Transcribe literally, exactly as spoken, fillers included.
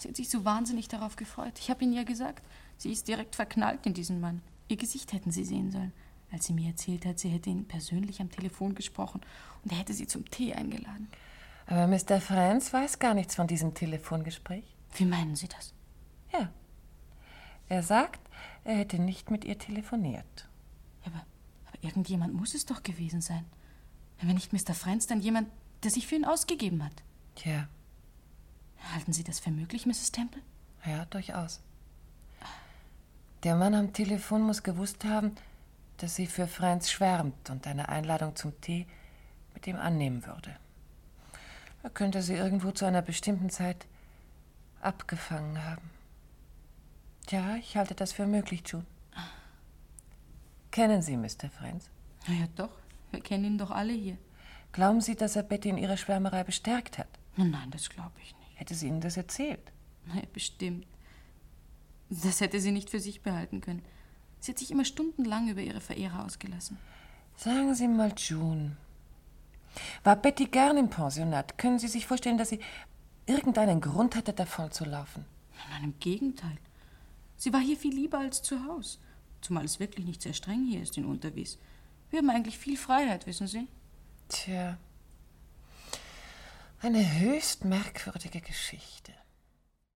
Sie hat sich so wahnsinnig darauf gefreut. Ich habe Ihnen ja gesagt, sie ist direkt verknallt in diesen Mann. Ihr Gesicht hätten Sie sehen sollen, als sie mir erzählt hat, sie hätte ihn persönlich am Telefon gesprochen und er hätte sie zum Tee eingeladen. Aber Mister Franz weiß gar nichts von diesem Telefongespräch. Wie meinen Sie das? Ja. Er sagt, er hätte nicht mit ihr telefoniert. Ja, aber, aber irgendjemand muss es doch gewesen sein. Wenn nicht Mister Franz, dann jemand, der sich für ihn ausgegeben hat. Tja. Halten Sie das für möglich, Misses Temple? Ja, durchaus. Der Mann am Telefon muss gewusst haben, dass sie für Franz schwärmt und eine Einladung zum Tee mit ihm annehmen würde. Er könnte sie irgendwo zu einer bestimmten Zeit abgefangen haben. Ja, ich halte das für möglich, June. Kennen Sie Mister Franz? Na ja, doch. Wir kennen ihn doch alle hier. Glauben Sie, dass er Betty in ihrer Schwärmerei bestärkt hat? Nein, das glaube ich nicht. Hätte sie Ihnen das erzählt? Na ja, bestimmt. Das hätte sie nicht für sich behalten können. Sie hat sich immer stundenlang über ihre Verehrer ausgelassen. Sagen Sie mal, June, war Betty gern im Pensionat? Können Sie sich vorstellen, dass sie irgendeinen Grund hatte, davon zu laufen? Nein, im Gegenteil. Sie war hier viel lieber als zu Hause. Zumal es wirklich nicht sehr streng hier ist in Unterwies. Wir haben eigentlich viel Freiheit, wissen Sie? Tja, eine höchst merkwürdige Geschichte.